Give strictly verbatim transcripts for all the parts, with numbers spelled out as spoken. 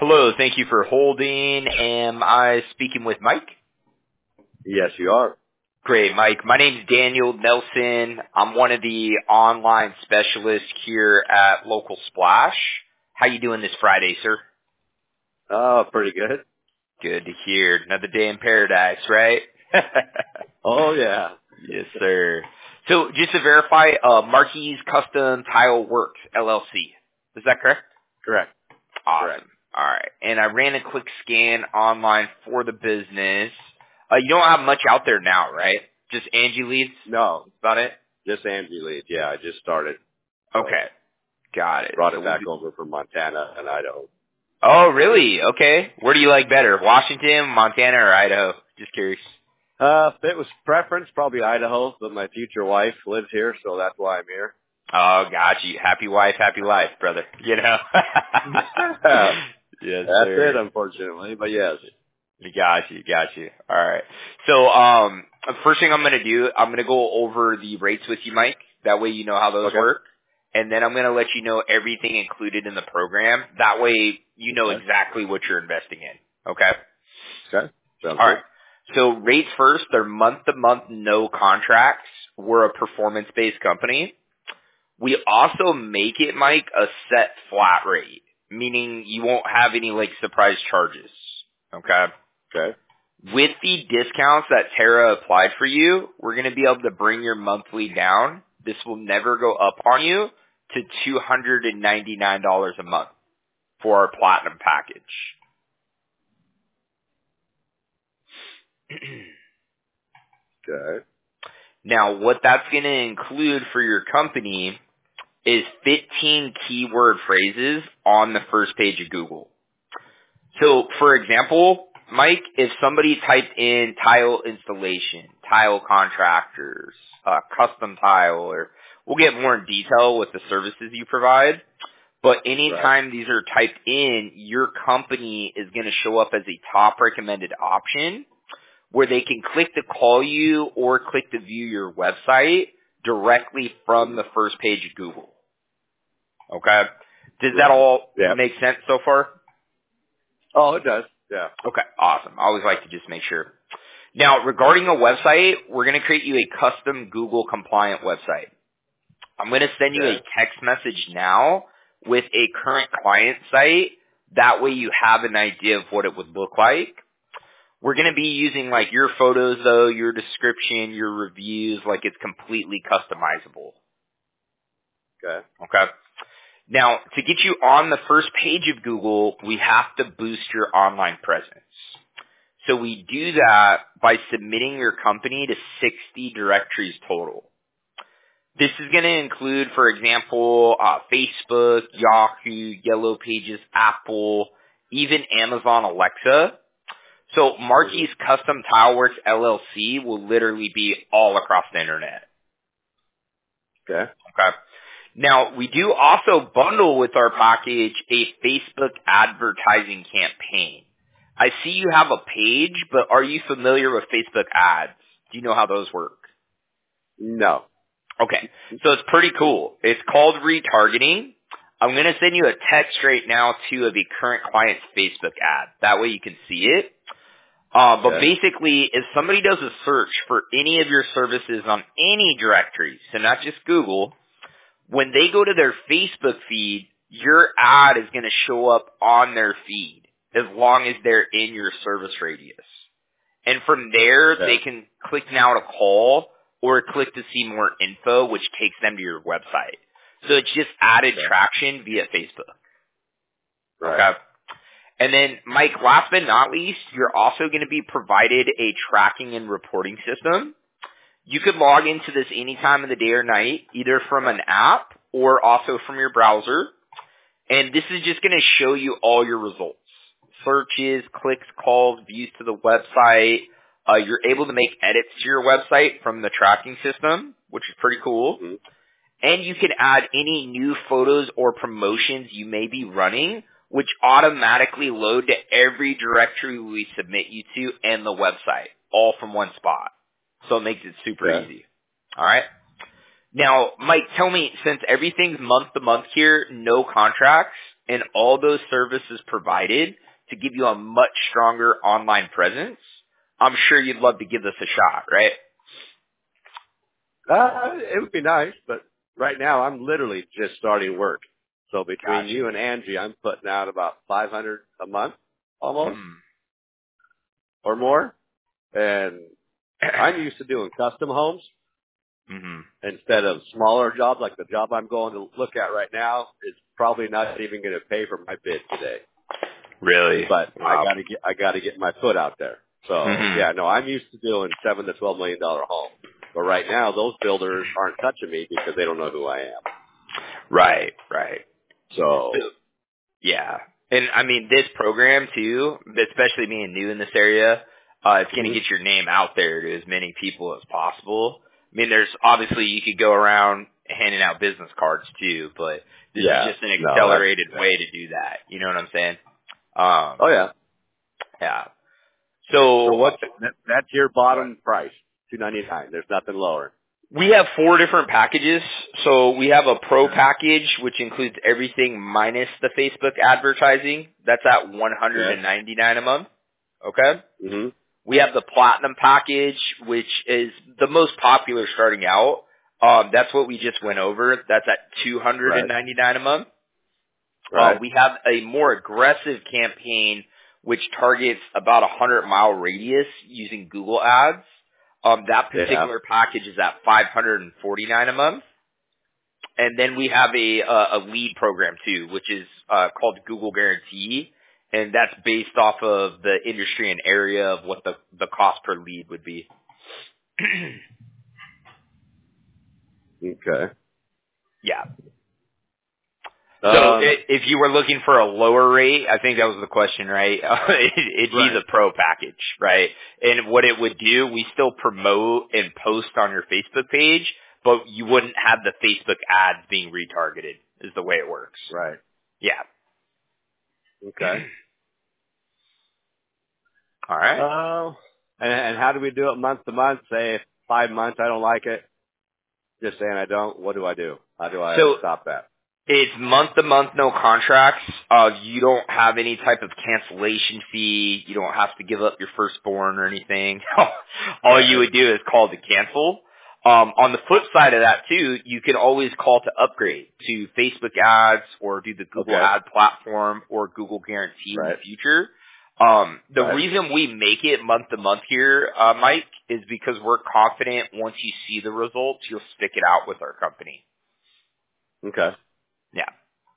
Hello, thank you for holding. Am I speaking with Mike? Yes, you are. Great, Mike. My name's Daniel Nelson. I'm one of the online specialists here at Local Splash. How you doing this Friday, sir? Oh, pretty good. Good to hear. Another day in paradise, right? Oh, yeah. Yes, sir. So just to verify, uh, Marquis Custom Tile Works, L L C. Is that correct? Correct. Awesome. Correct. All right. And I ran a quick scan online for the business. Uh, you don't have much out there now, right? Just Angie leads? No, That's about it? just Angie lead. Yeah, I just started. Okay. Got it. Brought So it we'll back do- over from Montana and Idaho. Oh, really? Okay. Where do you like better? Washington, Montana, or Idaho? Just curious. Uh, if it was preference, probably Idaho, but my future wife lives here, so that's why I'm here. Oh, got you. Happy wife, happy life, brother. You know? Yes, That's sir. it, unfortunately, but yes. Got you, got you. All right. So, um, first thing I'm going to do, I'm going to go over the rates with you, Mike. That way you know how those Okay. work. And then I'm going to let you know everything included in the program. That way you know Okay. exactly what you're investing in. Okay? Okay. Sounds All good. right. So rates first, they're month-to-month, no contracts. We're a performance-based company. We also make it, Mike, a set flat rate, meaning you won't have any, like, surprise charges. Okay? Okay. With the discounts that Tara applied for you, we're going to be able to bring your monthly down. This will never go up on you to two hundred ninety-nine dollars a month for our platinum package. Okay. Now, what that's going to include for your company is fifteen keyword phrases on the first page of Google. So, for example, Mike, if somebody typed in tile installation, tile contractors, uh, custom tile, or we'll get more in detail with the services you provide, but anytime Right. these are typed in, your company is going to show up as a top recommended option where they can click to call you or click to view your website directly from the first page of Google. Okay? Does that Right. all Yeah. make sense so far? Oh, it does. Yeah. Okay, awesome. I always like to just make sure. Now, regarding a website, we're going to create you a custom Google compliant website. I'm going to send you a Okay. text message now with a current client site. That way you have an idea of what it would look like. We're going to be using like your photos though, your description, your reviews, like it's completely customizable. Okay. Okay? Now, to get you on the first page of Google, we have to boost your online presence. So we do that by submitting your company to sixty directories total. This is going to include, for example, uh, Facebook, Yahoo, Yellow Pages, Apple, even Amazon Alexa. So Marquis Custom Tileworks L L C will literally be all across the internet. Okay. Okay. Now, we do also bundle with our package a Facebook advertising campaign. I see you have a page, but are you familiar with Facebook ads? Do you know how those work? No. Okay. So it's pretty cool. It's called retargeting. I'm going to send you a text right now, too, of a current client's Facebook ad. That way you can see it. Uh, but Okay. basically, if somebody does a search for any of your services on any directory, so not just Google, when they go to their Facebook feed, your ad is going to show up on their feed as long as they're in your service radius. And from there, Okay. they can click now to call or click to see more info, which takes them to your website. So it's just added Okay. traction via Facebook. Right. Okay. And then, Mike, last but not least, you're also going to be provided a tracking and reporting system. You could log into this any time of the day or night, either from an app or also from your browser. And this is just going to show you all your results. Searches, clicks, calls, views to the website. Uh, you're able to make edits to your website from the tracking system, which is pretty cool. Mm-hmm. And you can add any new photos or promotions you may be running, which automatically load to every directory we submit you to and the website, all from one spot. So it makes it super Okay. easy. All right? Now, Mike, tell me, since everything's month to month here, no contracts, and all those services provided to give you a much stronger online presence, I'm sure you'd love to give this a shot, right? Uh, it would be nice, but right now I'm literally just starting work. So between Gotcha. you and Angie, I'm putting out about five hundred a month, almost, Mm. or more. And I'm used to doing custom homes Mm-hmm. instead of smaller jobs. Like the job I'm going to look at right now is probably not even going to pay for my bid today. Really? But Wow. I got to get I got to get my foot out there. So Mm-hmm. yeah, no, I'm used to doing seven to twelve million dollar homes. But right now, those builders aren't touching me because they don't know who I am. Right, right. So Yeah. And I mean, this program too, especially being new in this area, uh, it's going to Mhm. get your name out there to as many people as possible. I mean, there's obviously you could go around handing out business cards too, but this yeah, is just an no, accelerated that's, way to do that. You know what I'm saying? Um, oh yeah. yeah. So So what's that, that's your bottom price, two ninety nine. There's nothing lower. we have four different packages. So we have a pro package, which includes everything minus the Facebook advertising. That's at one hundred ninety-nine dollars a month. Okay. Mhm. We have the platinum package, which is the most popular starting out. Um, that's what we just went over. That's at two hundred ninety-nine dollars a month. Uh, Right. we have a more aggressive campaign, which targets about a hundred mile radius using Google Ads. Um, that Yeah. particular package is at five hundred forty-nine dollars a month. And then we have a, uh, a lead program too, which is, uh, called Google Guarantee. And that's based off of the industry and area of what the, the cost per lead would be. Okay. Yeah. So Um. i if you were looking for a lower rate, I think that was the question, right? It- It'd be Right. the pro package, right? And what it would do, we still promote and post on your Facebook page, but you wouldn't have the Facebook ads being retargeted is the way it works. Right. Yeah. Okay. All right. Oh. And, and how do we do it month to month? Say if five months I don't like it, just saying I don't. What do I do? How do I So stop that? it's month to month, no contracts. Uh, you don't have any type of cancellation fee. You don't have to give up your firstborn or anything. All Right. you would do is call to cancel. Um, on the flip side of that too, you can always call to upgrade to Facebook ads or do the Google Okay. ad platform or Google Guarantee in the Right. future. Um, the Right. reason we make it month to month here, uh, Mike, is because we're confident once you see the results, you'll stick it out with our company. Okay. Yeah.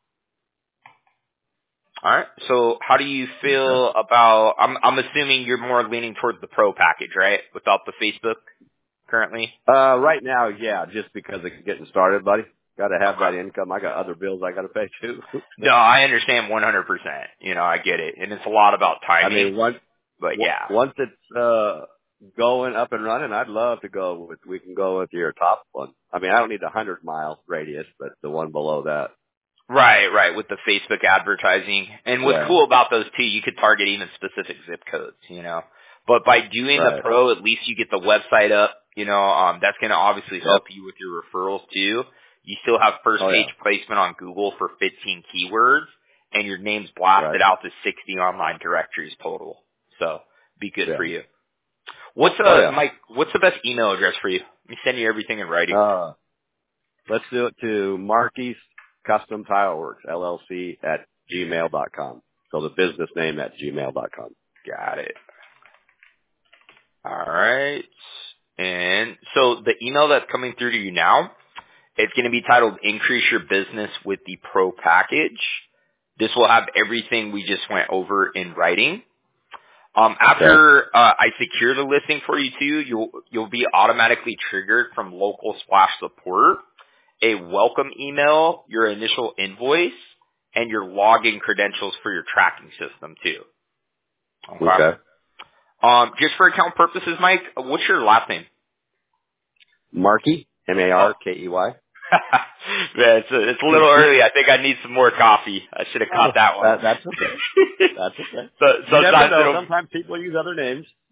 All right. So how do you Okay. feel about, I'm, I'm assuming you're more leaning towards the pro package, right? Without the Facebook currently? Uh, right now, yeah, just because of getting started, buddy. Got to have Okay. that income. I got other bills I got to pay too. No, I understand one hundred percent. You know, I get it. And it's a lot about I timing, mean, once but w- yeah. once it's uh going up and running, I'd love to go with. We can go with your top one. I mean, I don't need a hundred mile radius, but the one below that. Right, right, with the Facebook advertising. And what's Yeah. cool about those too, you could target even specific zip codes, you know. But by doing the Right. pro, at least you get the website up, you know, um, that's going to obviously help Yep. you with your referrals too. You still have first Oh page yeah. placement on Google for fifteen keywords, and your name's blasted Right. out to sixty online directories total. So, be good Yeah. for you. What's, Oh uh, yeah. Mike, what's the best email address for you? Let me send you everything in writing. Uh, let's do it to Marky's Custom Tile Works L L C at gmail dot com. So the business name at gmail dot com. Got it. All right. And so the email that's coming through to you now, it's going to be titled Increase Your Business with the Pro Package. This will have everything we just went over in writing. Um, Okay. after uh, I secure the listing for you too, you'll you'll be automatically triggered from local splash support, a welcome email, your initial invoice, and your login credentials for your tracking system too. Okay. Okay. Um, just for account purposes, Mike, what's your last name? Marky, M A Oh. R K E Y. Yeah, it's a, it's a little early. I think I need some more coffee. I should have caught that one. that, that's okay. That's okay. so, You never sometimes know. it'll Sometimes people use other names.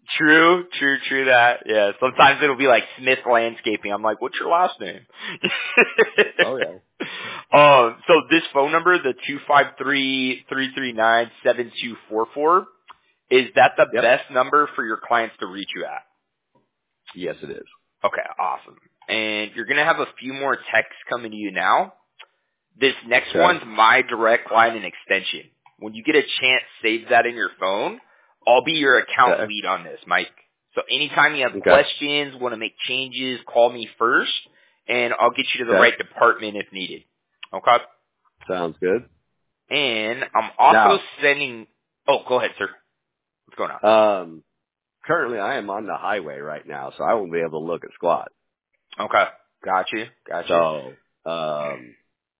True, true, true that. Yeah, sometimes it'll be like Smith Landscaping. I'm like, what's your last name? Oh, yeah. Um, so this phone number, the two five three, three three nine, seven two four four, is that the Yep. best number for your clients to reach you at? Yes, it is. Okay, awesome. And you're going to have a few more texts coming to you now. This next Okay. one's my direct line and extension. When you get a chance, save that in your phone. I'll be your account Okay. lead on this, Mike. So anytime you have Okay. questions, want to make changes, call me first, and I'll get you to the Okay. right department if needed. Okay? Sounds good. And I'm also Now, sending – oh, go ahead, sir. What's going on? um, currently I am on the highway right now, so I won't be able to look at squat. Okay. Got you. Got you. So, um,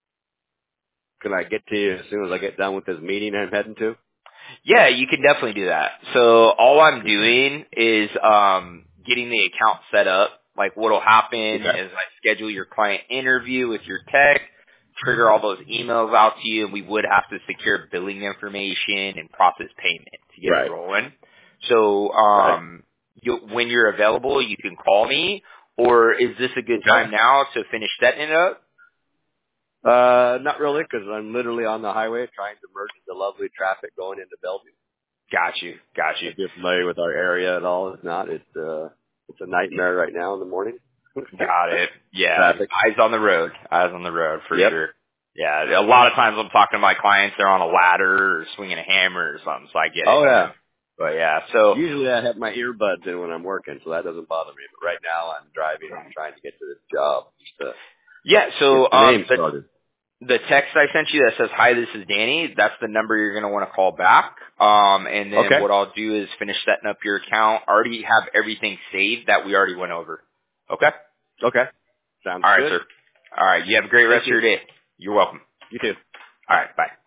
can I get to you as soon as I get done with this meeting I'm heading to? Yeah, you can definitely do that. So all I'm doing is um, getting the account set up. Like what'll happen Okay. is I schedule your client interview with your tech, trigger all those emails out to you, and we would have to secure billing information and process payment to get it Right. rolling. So Right. um, you, when you're available, you can call me. Or is this a good Okay. time now to finish setting it up? Uh, not really, because I'm literally on the highway trying to merge the lovely traffic going into Bellevue. Got you. Got you. If you're familiar with our area at all, if not, it's uh, it's a nightmare right now in the morning. Got it. Yeah. Traffic. Eyes on the road. Eyes on the road for Yep. sure. Yeah. A lot of times I'm talking to my clients, they're on a ladder or swinging a hammer or something, so I get it. Oh yeah. But yeah, so Usually I have my earbuds in when I'm working, so that doesn't bother me. But right now I'm driving and trying to get to this job just to yeah, so get the um name the started. the text I sent you that says, "Hi, this is Danny," that's the number you're going to want to call back. Um and then Okay. what I'll do is finish setting up your account. I already have everything saved that we already went over. Okay? Okay. Sounds All right, good. sir. All right, you have a great Thank rest of you. your day. You're welcome. You too. All right, bye.